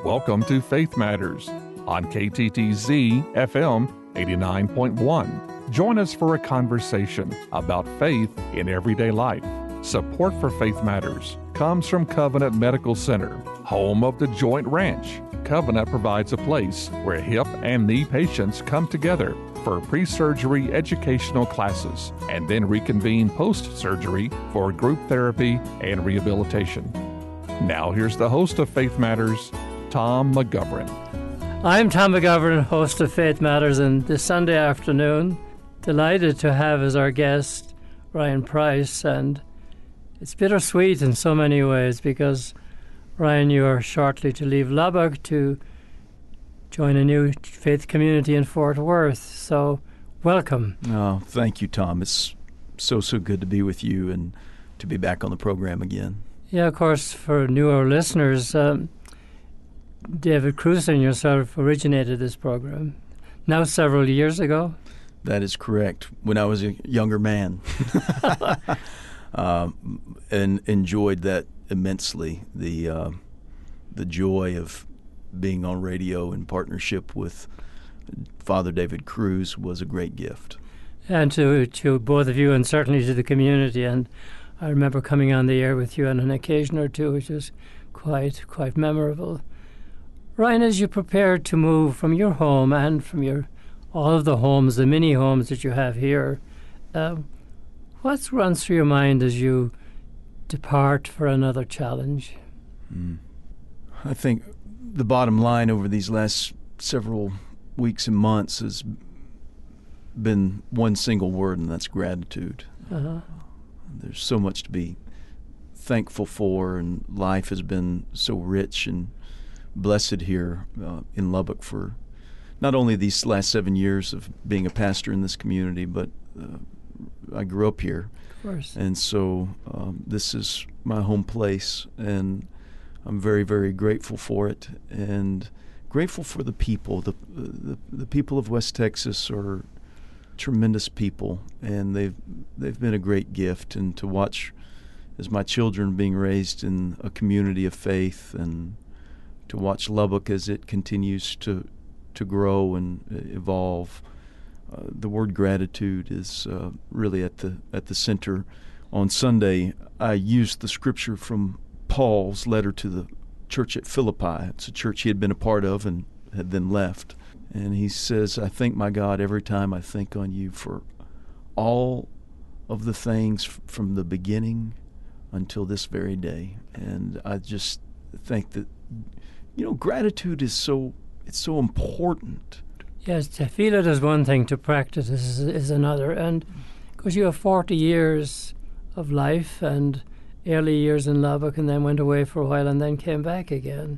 Welcome to Faith Matters on KTTZ FM 89.1. Join us for a conversation about faith in everyday life. Support for Faith Matters comes from Covenant Medical Center, home of the Joint Ranch. Covenant provides a place where hip and knee patients come together for pre-surgery educational classes and then reconvene post-surgery for group therapy and rehabilitation. Now here's the host of Faith Matters, Tom McGovern. I'm Tom McGovern, host of Faith Matters, and this Sunday afternoon, delighted to have as our guest Ryan Price. And it's bittersweet in so many ways because, Ryan, you are shortly to leave Lubbock to join a new faith community in Fort Worth. So, welcome. Oh, thank you, Tom. It's so good to be with you and to be back on the program again. Yeah, of course, for newer listeners, David Cruz and yourself originated this program now several years ago. That is correct. When I was a younger man, and enjoyed that immensely. The joy of being on radio in partnership with Father David Cruz was a great gift. And to both of you, and certainly to the community. And I remember coming on the air with you on an occasion or two, which was quite memorable. Ryan, as you prepare to move from your home and from all of the homes, the mini homes that you have here, what runs through your mind as you depart for another challenge? I think the bottom line over these last several weeks and months has been one single word, and that's gratitude. There's so much to be thankful for, and life has been so rich and blessed here in Lubbock for not only these last 7 years of being a pastor in this community, but I grew up here. Of course. And so this is my home place, and I'm very, very grateful for it, and grateful for the people. The people of West Texas are tremendous people, and they've been a great gift. And to watch as my children being raised in a community of faith, and to watch Lubbock as it continues to grow and evolve. The word gratitude is really at the center. On Sunday, I used the scripture from Paul's letter to the church at Philippi. It's a church he had been a part of and had then left. And he says, "I thank my God every time I think on you for all of the things from the beginning until this very day." And I just think that, gratitude is so important. Yes, to feel it is one thing, to practice is another. And because you have 40 years of life and early years in Lubbock, and then went away for a while and then came back again.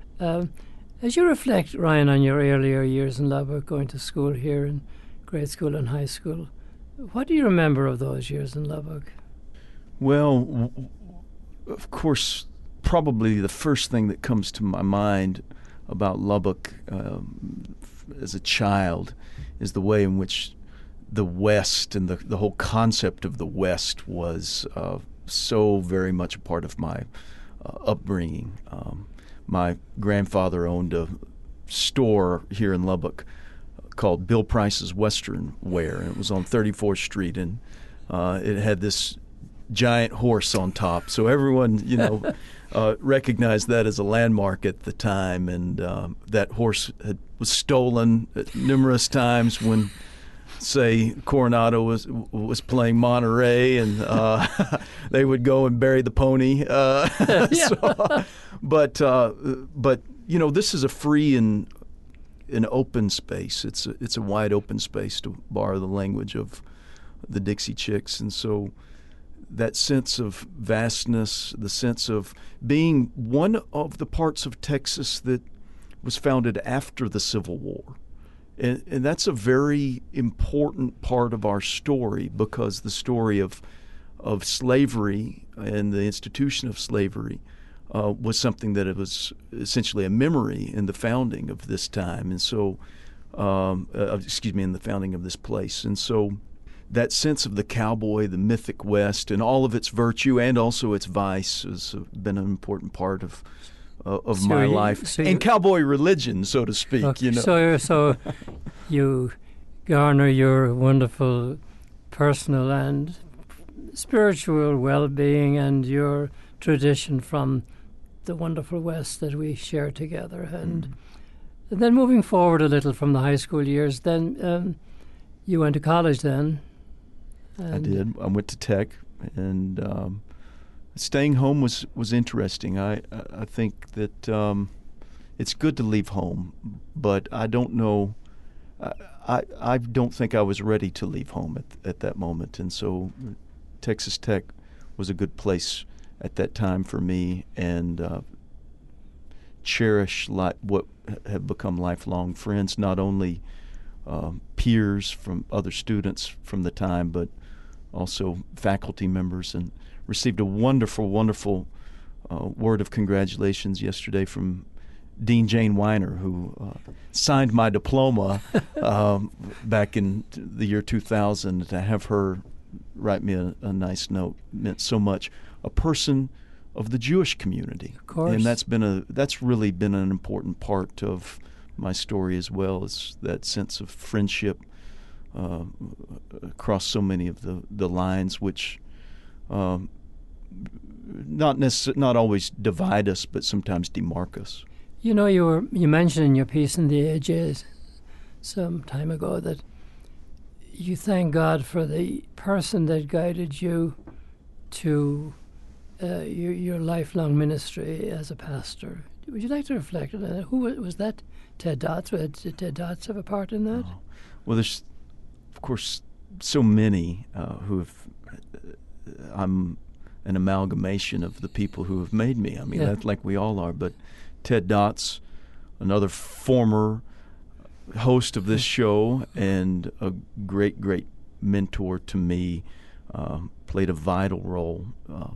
As you reflect, Ryan, on your earlier years in Lubbock, going to school here in grade school and high school, what do you remember of those years in Lubbock? Well, of course, probably the first thing that comes to my mind about Lubbock as a child is the way in which the West and the whole concept of the West was so very much a part of my upbringing. My grandfather owned a store here in Lubbock called Bill Price's Western Wear, and it was on 34th Street, and it had this giant horse on top. So everyone, recognized that as a landmark at the time, and that horse was stolen numerous times when, say, Coronado was playing Monterey, and they would go and bury the pony. But this is a free and an open space. It's a wide open space, to borrow the language of the Dixie Chicks, and so that sense of vastness, the sense of being one of the parts of Texas that was founded after the Civil War. And that's a very important part of our story, because the story of slavery and the institution of slavery was something that it was essentially a memory in the founding of this time, and so, in the founding of this place. And so that sense of the cowboy, the mythic West, and all of its virtue and also its vice has been an important part of of my life and cowboy religion, so to speak. Okay, you know, so you garner your wonderful personal and spiritual well-being and your tradition from the wonderful West that we share together. And then moving forward a little from the high school years, then you went to college then. I did. I went to Tech, and staying home was interesting. I think that it's good to leave home, but I don't know. I don't think I was ready to leave home at that moment, and so Texas Tech was a good place at that time for me, and cherish what have become lifelong friends, not only peers from other students from the time, but also faculty members, and received a wonderful, wonderful word of congratulations yesterday from Dean Jane Weiner, who signed my diploma back in the year 2000. To have her write me a nice note meant so much. A person of the Jewish community, of course, and that's really been an important part of my story as well, is that sense of friendship across so many of the lines, which not always divide us, but sometimes demark us. You know, you mentioned in your piece in the AJ some time ago that you thank God for the person that guided you to your lifelong ministry as a pastor. Would you like to reflect on that? Who was that? Ted Dotz? Did Ted Dotz have a part in that? Oh. Well, there's, of course, so many who have. I'm an amalgamation of the people who have made me. I mean, that's like we all are. But Ted Dotz, another former host of this show and a great, great mentor to me, played a vital role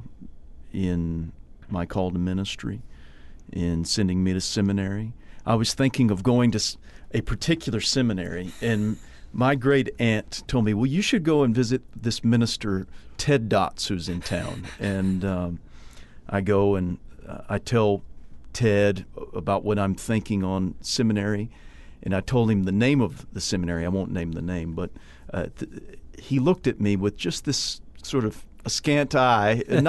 in my call to ministry, in sending me to seminary. I was thinking of going to a particular seminary, and my great aunt told me, well, you should go and visit this minister, Ted Dotz, who's in town. And I go and I tell Ted about what I'm thinking on seminary, and I told him the name of the seminary. I won't name the name, but he looked at me with just this sort of askant eye, and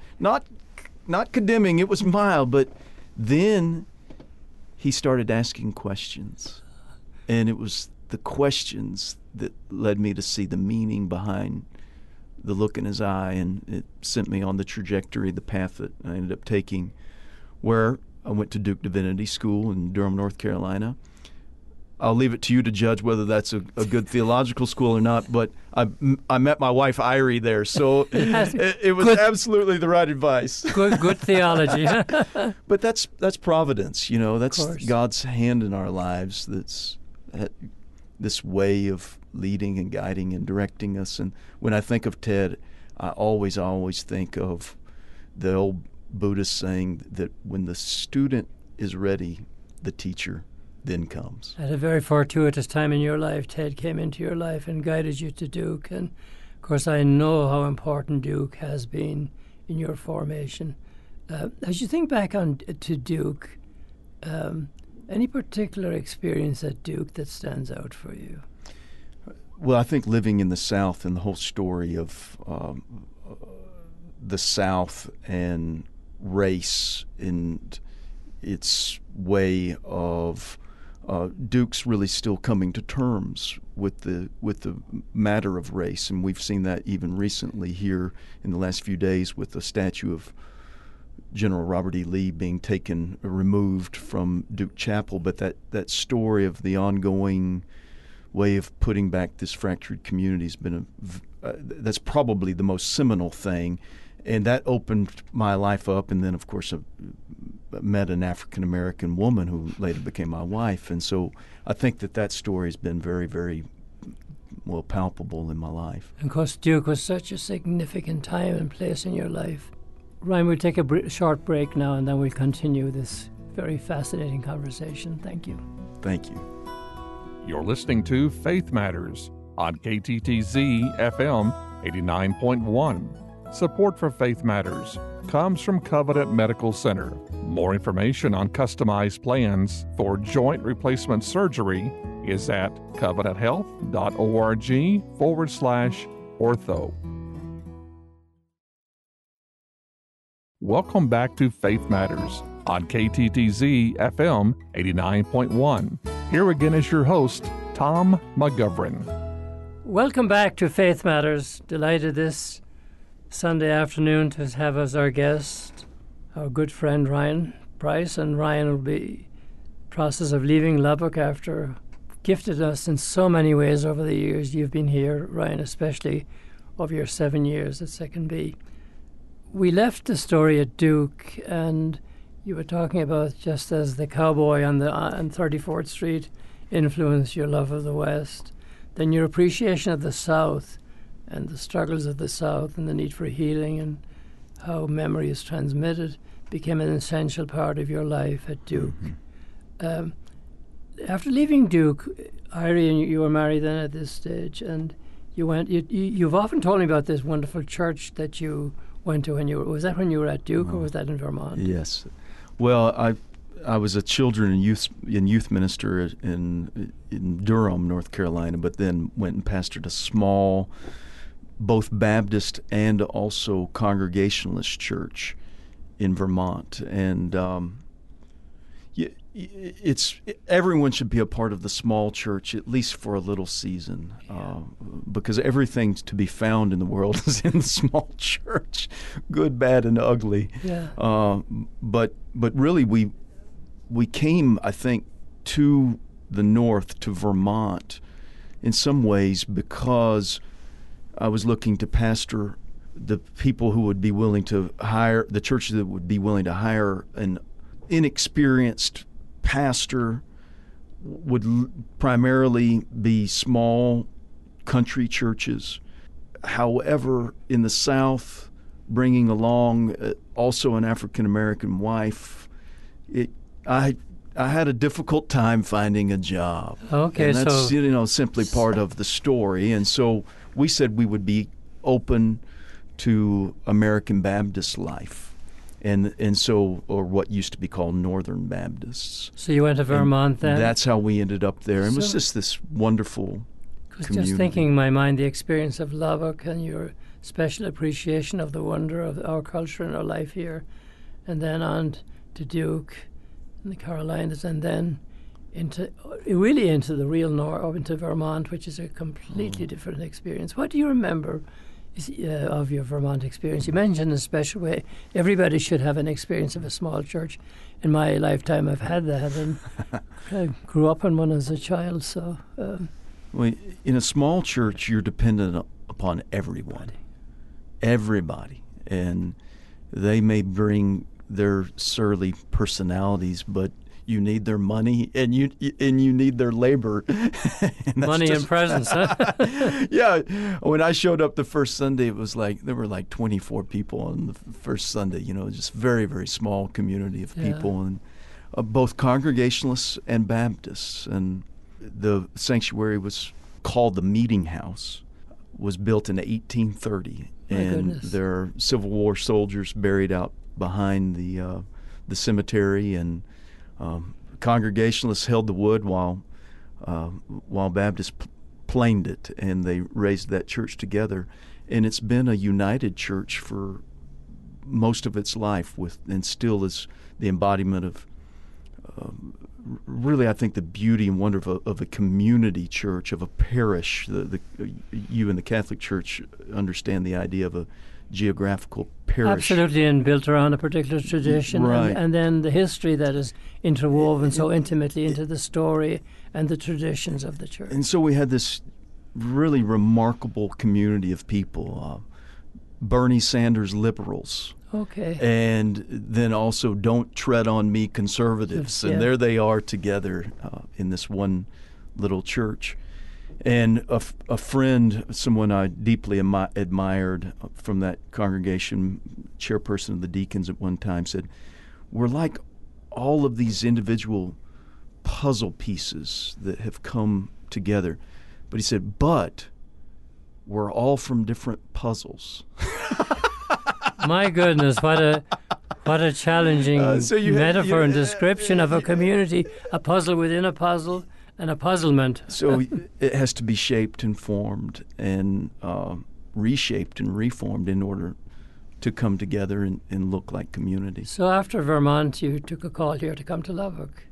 not condemning. It was mild, but then he started asking questions, and it was the questions that led me to see the meaning behind the look in his eye, and it sent me on the trajectory, the path that I ended up taking, where I went to Duke Divinity School in Durham, North Carolina. I'll leave it to you to judge whether that's a good theological school or not, but I met my wife, Irie, there, so it was absolutely the right advice. Good theology. But that's providence, you know. That's God's hand in our lives. That's this way of leading and guiding and directing us. And when I think of Ted, I always think of the old Buddhist saying that when the student is ready, the teacher then comes. At a very fortuitous time in your life, Ted came into your life and guided you to Duke. And, of course, I know how important Duke has been in your formation. As you think back to Duke, any particular experience at Duke that stands out for you? Well, I think living in the South and the whole story of the South and race and its way of Duke's really still coming to terms with the matter of race, and we've seen that even recently here in the last few days with the statue of General Robert E. Lee being removed from Duke Chapel. But that story of the ongoing way of putting back this fractured community has been that's probably the most seminal thing, and that opened my life up. And then, of course, I met an African-American woman who later became my wife. And so I think that story has been very, very well palpable in my life. And of course, Duke was such a significant time and place in your life. Ryan, we'll take a short break now, and then we'll continue this very fascinating conversation. Thank you. Thank you. You're listening to Faith Matters on KTTZ FM 89.1. Support for Faith Matters comes from Covenant Medical Center, More information on customized plans for joint replacement surgery is at covenanthealth.org/ortho. Welcome back to Faith Matters on KTTZ FM 89.1. Here again is your host, Tom McGovern. Welcome back to Faith Matters. Delighted this Sunday afternoon to have as our guest our good friend Ryan Price. And Ryan will be in the process of leaving Lubbock after gifted us in so many ways over the years you've been here, Ryan, especially over your 7 years at Second B. We left the story at Duke, and you were talking about just as the cowboy on 34th Street influenced your love of the West, then your appreciation of the South and the struggles of the South and the need for healing and how memory is transmitted became an essential part of your life at Duke. Mm-hmm. After leaving Duke, Irie and you were married then at this stage, and you went. You've often told me about this wonderful church that you went to when you were. Was that when you were at Duke, or was that in Vermont? Yes. Well, I was a children and youth minister in Durham, North Carolina, but then went and pastored a small, both Baptist and also Congregationalist church in Vermont, and everyone should be a part of the small church, at least for a little season, because everything to be found in the world is in the small church, good, bad, and ugly. Yeah. But really, we came, I think, to the north, to Vermont, in some ways because I was looking to pastor the people who would be willing to hire, the churches that would be willing to hire an inexperienced pastor, would primarily be small country churches. However, in the South, bringing along also an African-American wife, I had a difficult time finding a job. Okay, and that's so simply part of the story. And so we said we would be open to American Baptist life, and so, or what used to be called Northern Baptists. So you went to Vermont then? That's how we ended up there. And it was just this wonderful community. Just thinking in my mind the experience of Lubbock and your special appreciation of the wonder of our culture and our life here, and then on to Duke in the Carolinas, and then into the real north, into Vermont, which is a completely different experience. What do you remember of your Vermont experience? You mentioned in a special way everybody should have an experience of a small church. In my lifetime, I've had that, and I grew up in one as a child. So, well, in a small church, you're dependent upon everybody, and they may bring their surly personalities, but you need their money and you need their labor. Money and presence, huh? Yeah. When I showed up the first Sunday, it was like there were like 24 people on the first Sunday. Just very, very small community of people, and both Congregationalists and Baptists. And the sanctuary was called the Meeting House. Was built in 1830, and there are Civil War soldiers buried out behind the cemetery, and Congregationalists held the wood while Baptists planed it, and they raised that church together. And it's been a united church for most of its life, and still is the embodiment of really, I think, the beauty and wonder of a community church, of a parish. You in the Catholic Church understand the idea of a geographical parish. Absolutely, and built around a particular tradition, right. and then the history that is interwoven so intimately into the story and the traditions of the church. And so we had this really remarkable community of people, Bernie Sanders liberals. Okay. And then also Don't Tread on Me conservatives. And there they are together in this one little church. And a friend, someone I deeply admired from that congregation, chairperson of the deacons at one time, said, we're like all of these individual puzzle pieces that have come together. But he said, but we're all from different puzzles. My goodness, what What a challenging metaphor and description of a community, a puzzle within a puzzle, and a puzzlement. So it has to be shaped and formed and reshaped and reformed in order to come together and look like community. So after Vermont, you took a call here to come to Lubbock.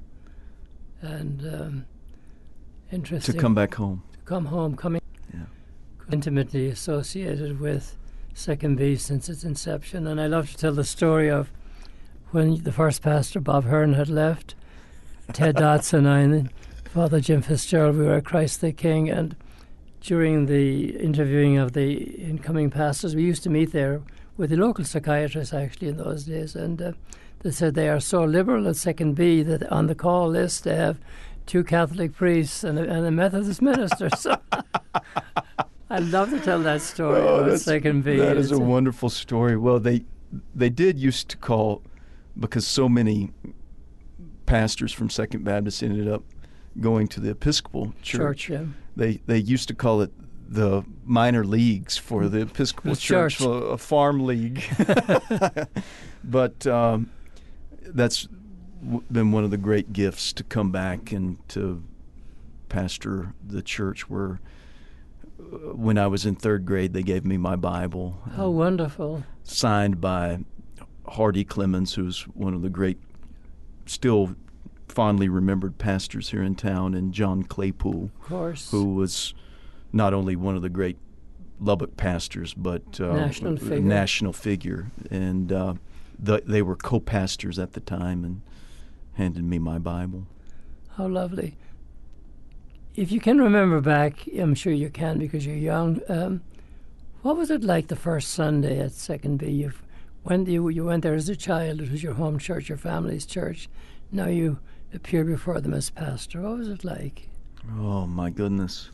And interesting. To come back home. To come home, coming intimately associated with Second B since its inception. And I love to tell the story of when the first pastor, Bob Hearn, had left. Ted Dotson and I and Father Jim Fitzgerald, we were at Christ the King, and during the interviewing of the incoming pastors, we used to meet there with the local psychiatrists actually in those days, and they said they are so liberal at Second B that on the call list they have 2 Catholic priests and a Methodist minister. So I'd love to tell that story about Second B. That is a wonderful story. Well, they did used to call, because so many pastors from Second Baptist ended up going to the Episcopal Church. Yeah. They used to call it the minor leagues for the Episcopal Church, a farm league. But that's been one of the great gifts to come back and to pastor the church where when I was in 3rd grade they gave me my Bible. How wonderful. Signed by Hardy Clemens, who's one of the great, still fondly remembered pastors here in town, and John Claypool, of course, who was not only one of the great Lubbock pastors, but national figure. And they were co-pastors at the time and handed me my Bible. How lovely. If you can remember back, I'm sure you can because you're young, what was it like the first Sunday at Second B? You went there as a child. It was your home church, your family's church. Now you appear before them as pastor. What was it like? Oh, my goodness.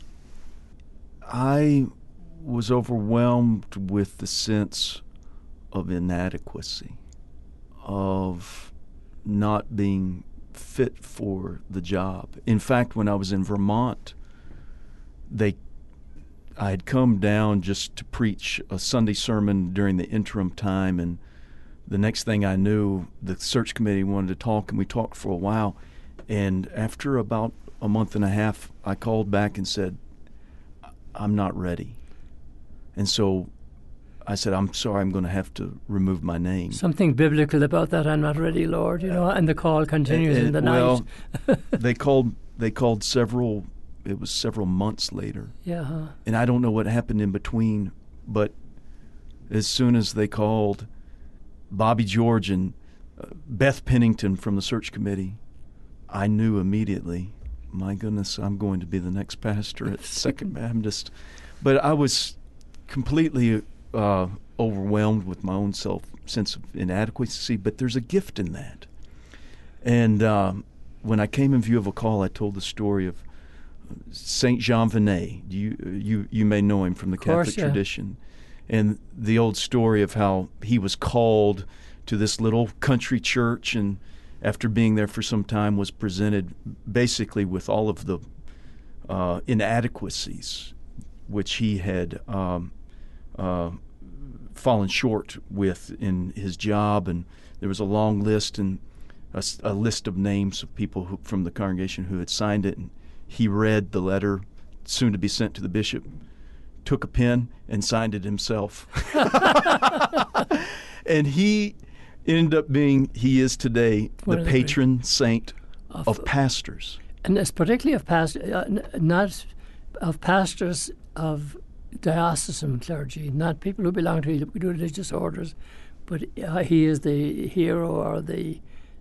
I was overwhelmed with the sense of inadequacy, of not being fit for the job. In fact, when I was in Vermont, I had come down just to preach a Sunday sermon during the interim time, and the next thing I knew, the search committee wanted to talk, and we talked for a while. And after about a month and a half, I called back and said, I'm not ready. And so I said, I'm sorry, I'm going to have to remove my name. Something biblical about that, I'm not ready, Lord, and the call continues in the night. Well, they called several, it was several months later. Yeah. And I don't know what happened in between, but as soon as they called, Bobby George and Beth Pennington from the search committee, I knew immediately, my goodness, I'm going to be the next pastor at Second Baptist. But I was completely overwhelmed with my own sense of inadequacy, but there's a gift in that. And when I came in view of a call, I told the story of Saint Jean Vianney. You may know him from the Catholic tradition. And the old story of how he was called to this little country church, and after being there for some time was presented basically with all of the inadequacies which he had fallen short with in his job. And there was a long list and a list of names of people from the congregation who had signed it. And he read the letter soon to be sent to the bishop, took a pen and signed it himself. And he ended up he is today the patron saint of pastors. And it's particularly of not of pastors of diocesan clergy, not people who belong to religious orders, but he is the hero or the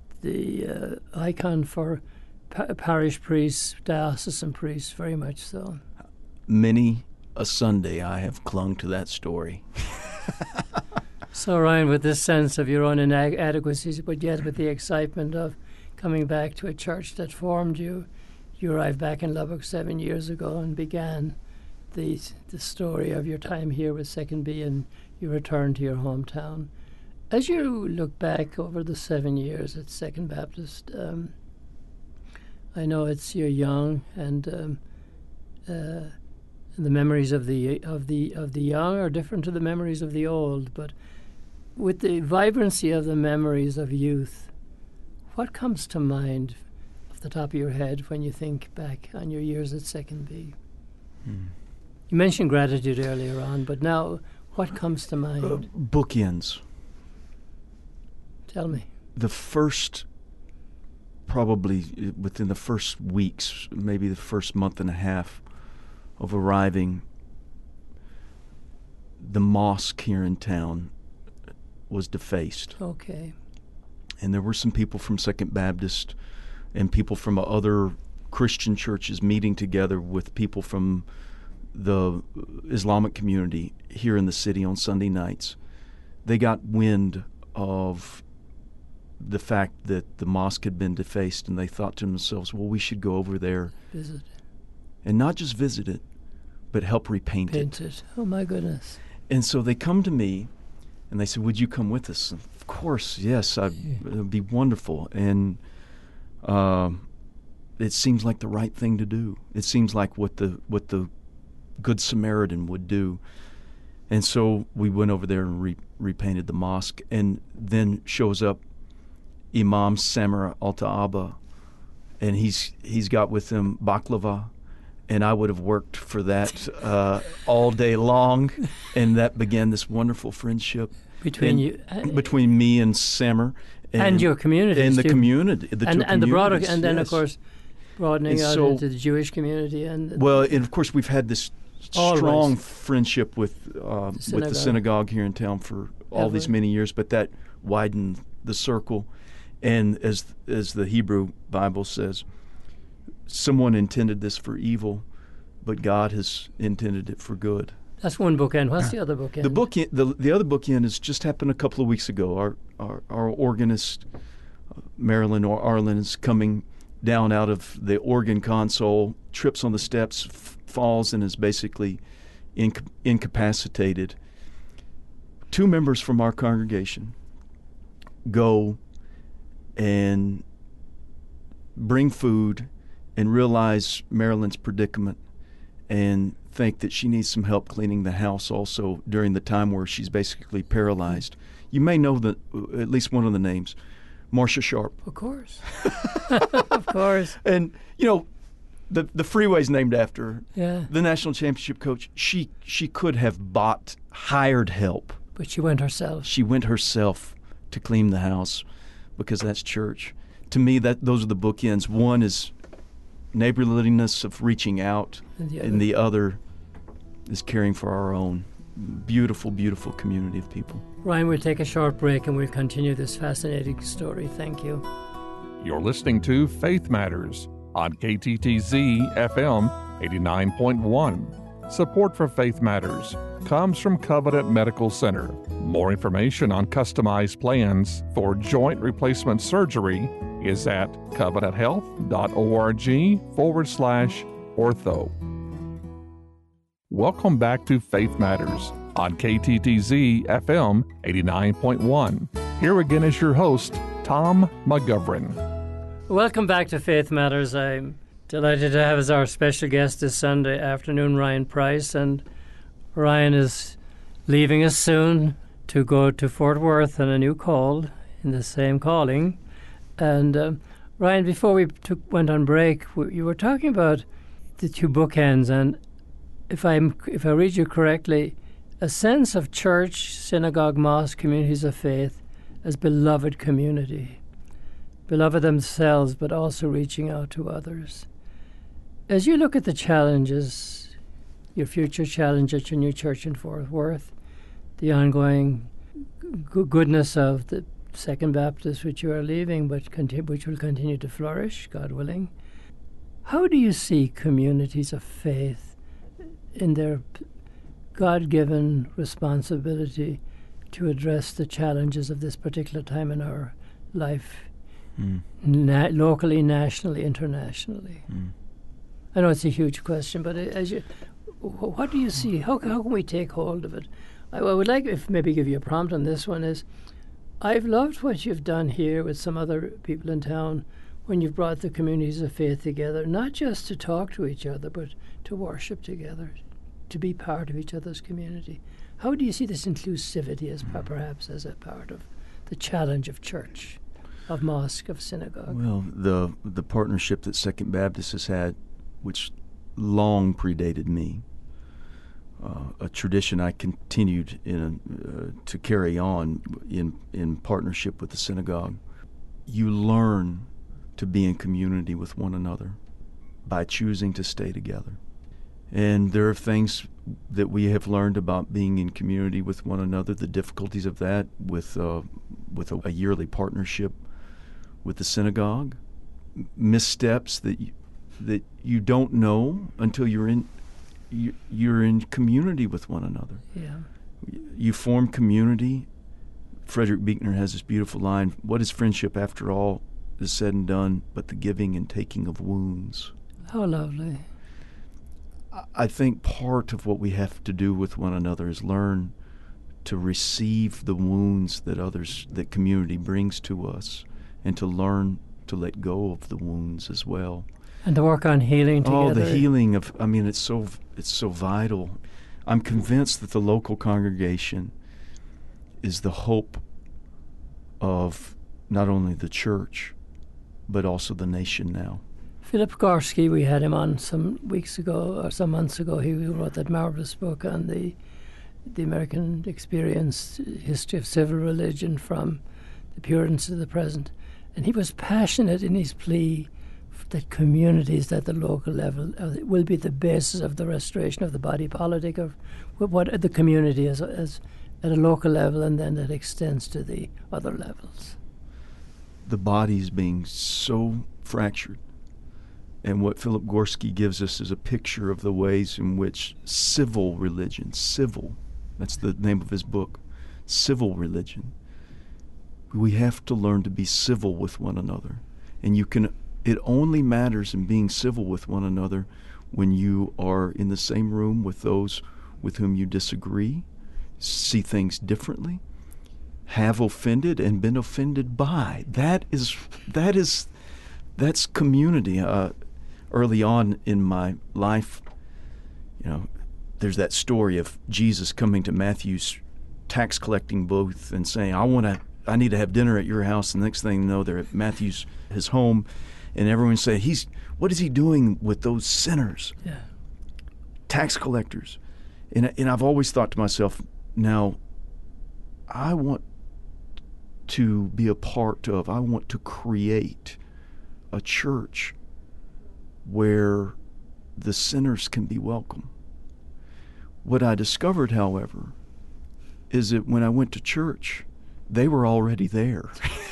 icon for parish priests, diocesan priests, very much so. Many a Sunday I have clung to that story. So, Ryan, with this sense of your own inadequacies, but yet with the excitement of coming back to a church that formed you, you arrived back in Lubbock 7 years ago and began the story of your time here with Second B, and you returned to your hometown. As you look back over the 7 years at Second Baptist, I know you're young, and the memories of the young are different to the memories of the old. But with the vibrancy of the memories of youth, what comes to mind off the top of your head when you think back on your years at Second B? You mentioned gratitude earlier on, but now what comes to mind? Bookends. Tell me. The first, probably within the first weeks, maybe the first month and a half of arriving, the mosque here in town was defaced. Okay. And there were some people from Second Baptist and people from other Christian churches meeting together with people from the Islamic community here in the city on Sunday nights. They got wind of the fact that the mosque had been defaced, and they thought to themselves, well, we should go over there. Visit. And not just visit it, but help repaint Paint it. Oh, my goodness. And so they come to me, and they said, would you come with us? And of course, yes, it would be wonderful. And it seems like the right thing to do. It seems like what the Good Samaritan would do. And so we went over there and repainted the mosque. And then shows up Imam Samir Al-Ta'aba, and he's got with him baklava, and I would have worked for that all day long, and that began this wonderful friendship between you, between me and Samir, and your community, and the community, and the broader, and then yes. of course broadening and out so, into the Jewish community, and of course we've had this strong friendship with the synagogue here in town for all these many years, but that widened the circle. And as the Hebrew Bible says, someone intended this for evil, but God has intended it for good. That's one bookend. What's the other bookend? The other bookend has just happened a couple of weeks ago. Our organist, Marilyn Arlen, is coming down out of the organ console, trips on the steps, falls, and is basically incapacitated. 2 members from our congregation go and bring food and realize Marilyn's predicament and think that she needs some help cleaning the house also during the time where she's basically paralyzed. You may know at least one of the names, Marcia Sharp. Of course. Of course. And, the freeway's named after her. Yeah. The national championship coach, she could have hired help. But she went herself. She went herself to clean the house, because that's church. To me, those are the bookends. One is neighborliness of reaching out, and the other is caring for our own beautiful, beautiful community of people. Ryan, we'll take a short break and we'll continue this fascinating story. Thank you. You're listening to Faith Matters on KTTZ FM 89.1. Support for Faith Matters comes from Covenant Medical Center. More information on customized plans for joint replacement surgery is at covenanthealth.org/ortho. Welcome back to Faith Matters on KTTZ FM 89.1. Here again is your host, Tom McGovern. Welcome back to Faith Matters. I'm delighted to have as our special guest this Sunday afternoon Ryan Price, and Ryan is leaving us soon to go to Fort Worth on a new call in the same calling. And Ryan, before we went on break, you were talking about the 2 bookends, and if I read you correctly, a sense of church, synagogue, mosque, communities of faith as beloved community, beloved themselves, but also reaching out to others. As you look at the challenges, your future challenge at your new church in Fort Worth, the ongoing goodness of the Second Baptist, which you are leaving, but which will continue to flourish, God willing, how do you see communities of faith in their God-given responsibility to address the challenges of this particular time in our life, locally, nationally, internationally? I know it's a huge question, but what do you see? How can we take hold of it? I would like if maybe give you a prompt on this one is, I've loved what you've done here with some other people in town when you've brought the communities of faith together, not just to talk to each other, but to worship together, to be part of each other's community. How do you see this inclusivity as perhaps as a part of the challenge of church, of mosque, of synagogue? Well, the partnership that Second Baptist has had, which long predated me, a tradition I continued to carry on in partnership with the synagogue. You learn to be in community with one another by choosing to stay together. And there are things that we have learned about being in community with one another, the difficulties of that with a yearly partnership with the synagogue, missteps that you don't know until you're in community with one another. Yeah. You form community. Frederick Buechner has this beautiful line, "What is friendship after all is said and done but the giving and taking of wounds?" How lovely. I think part of what we have to do with one another is learn to receive the wounds that community brings to us, and to learn to let go of the wounds as well. And to work on healing together. Oh, the healing of, it's so vital. I'm convinced that the local congregation is the hope of not only the church, but also the nation now. Philip Gorski, we had him on some weeks ago or some months ago. He wrote that marvelous book on the American experience, history of civil religion from the Puritans to the present. And he was passionate in his plea that communities at the local level will be the basis of the restoration of the body politic of what the community is as at a local level, and then that extends to the other levels. The body is being so fractured. And what Philip Gorski gives us is a picture of the ways in which civil religion, that's the name of his book, civil religion. We have to learn to be civil with one another. And it only matters in being civil with one another when you are in the same room with those with whom you disagree, see things differently, have offended and been offended by. That's community. Early on in my life, there's that story of Jesus coming to Matthew's tax collecting booth and saying, I need to have dinner at your house. And the next thing you know, they're at Matthew's, his home, and everyone said, what is he doing with those sinners? Yeah. Tax collectors. And I've always thought to myself, now, I want to create a church where the sinners can be welcome. What I discovered, however, is that when I went to church, they were already there.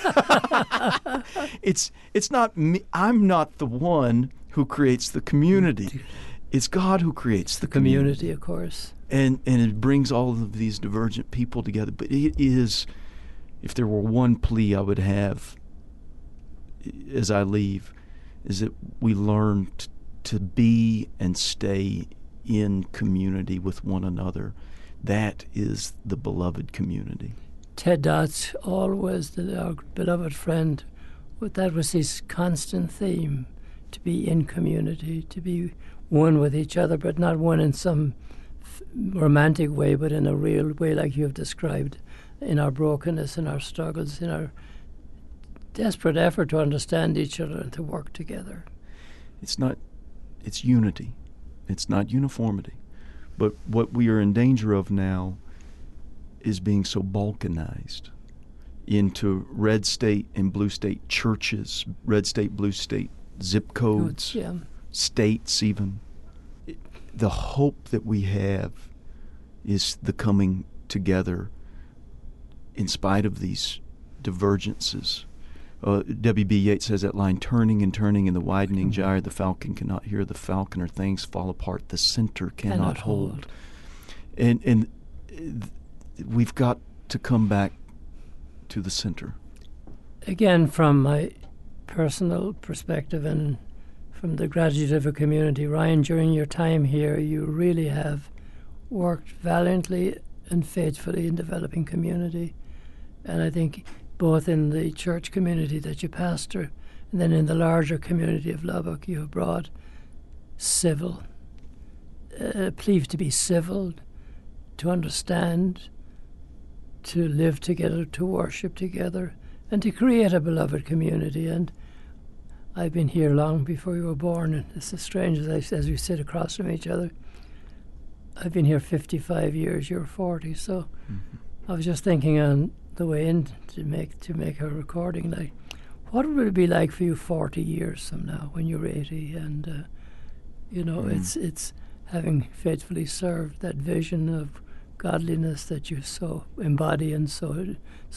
It's not me. I'm not the one who creates the community. It's God who creates the community, of course. And it brings all of these divergent people together. But it is, if there were one plea I would have as I leave, is that we learn to be and stay in community with one another. That is the beloved community. Ted Dotz, always our beloved friend, that was his constant theme, to be in community, to be one with each other, but not one in some romantic way, but in a real way like you have described, in our brokenness, in our struggles, in our desperate effort to understand each other and to work together. It's unity. It's not uniformity. But what we are in danger of now is being so balkanized into red state and blue state churches, red state, blue state zip codes, states even. The hope that we have is the coming together in spite of these divergences. W.B. Yeats has that line, turning and turning in the widening gyre, the falcon cannot hear the falconer, things fall apart, the center cannot hold. And we've got to come back to the center. Again, from my personal perspective and from the graduate of a community, Ryan, during your time here, you really have worked valiantly and faithfully in developing community. And I think both in the church community that you pastor and then in the larger community of Lubbock, you have brought a plea to be civil, to understand, to live together, to worship together, and to create a beloved community. And I've been here long before you were born, and it's as strange as we sit across from each other. I've been here 55 years, you're 40, so I was just thinking on the way in to make a recording, like, what would it be like for you 40 years from now when you're 80? And, it's having faithfully served that vision of godliness that you so embody and so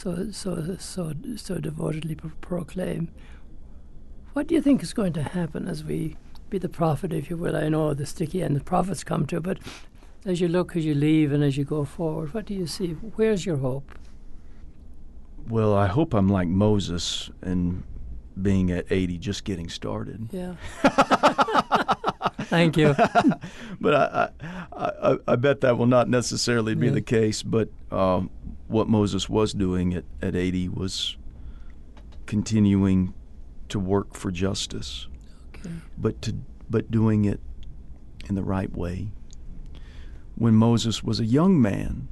devotedly proclaim. What do you think is going to happen as we be the prophet, if you will? I know the sticky end the prophets come to, but as you look, as you leave, and as you go forward, what do you see? Where's your hope? Well, I hope I'm like Moses and being at 80, just getting started. Yeah. Thank you. But I bet that will not necessarily be the case. But what Moses was doing at 80 was continuing to work for justice, but doing it in the right way. When Moses was a young man,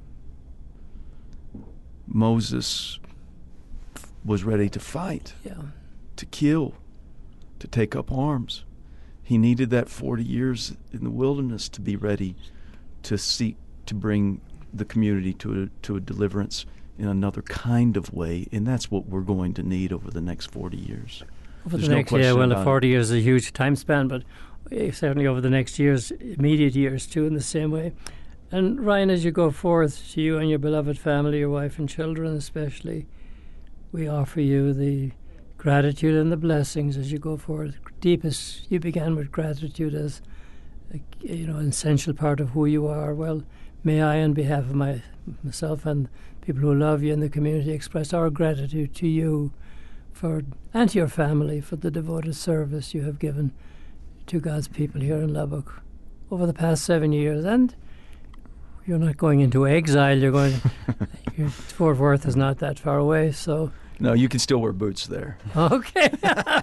Moses was ready to fight, to kill, to take up arms. He needed that 40 years in the wilderness to be ready to seek to bring the community to a deliverance in another kind of way, and that's what we're going to need over the next 40 years. Over the next, the 40 years is a huge time span, but certainly over the next years, immediate years too, in the same way. And Ryan, as you go forth to you and your beloved family, your wife and children especially, we offer you the gratitude and the blessings as you go forth. Deepest, you began with gratitude as an essential part of who you are. Well, may I, on behalf of myself and people who love you in the community, express our gratitude to you and to your family for the devoted service you have given to God's people here in Lubbock over the past 7 years. And you're not going into exile. Fort Worth is not that far away, so. No, you can still wear boots there. Okay.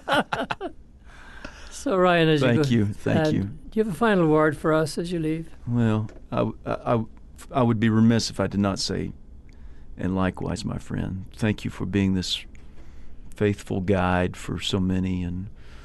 So Ryan, as thank you. Do you have a final word for us as you leave? Well, I would be remiss if I did not say, and likewise, my friend, thank you for being this faithful guide for so many, and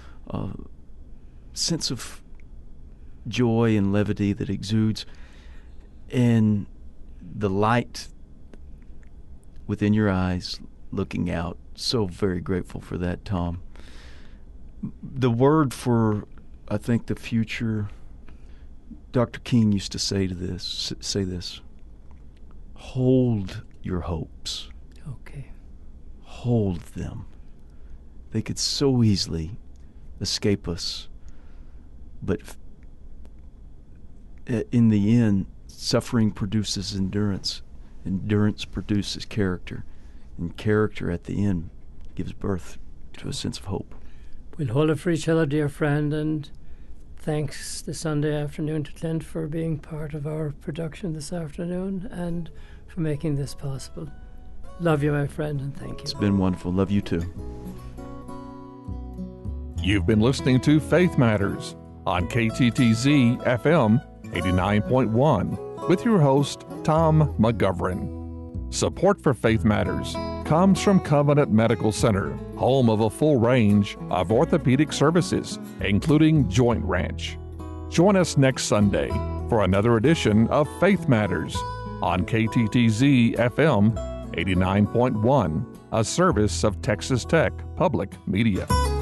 sense of joy and levity that exudes, and the light within your eyes looking out. So very grateful for that, Tom. The word for, I think, the future, Dr. King used to say this, hold your hopes. Okay. Hold them. They could so easily escape us, but in the end, suffering produces endurance. Endurance produces character, and character at the end gives birth to a sense of hope. We'll hold it for each other, dear friend, and thanks this Sunday afternoon to Clint for being part of our production this afternoon and for making this possible. Love you, my friend, and thank you. It's been wonderful. Love you too. You've been listening to Faith Matters on KTTZ FM 89.1 with your host, Tom McGovern. Support for Faith Matters comes from Covenant Medical Center, home of a full range of orthopedic services, including Joint Ranch. Join us next Sunday for another edition of Faith Matters on KTTZ FM 89.1, a service of Texas Tech Public Media.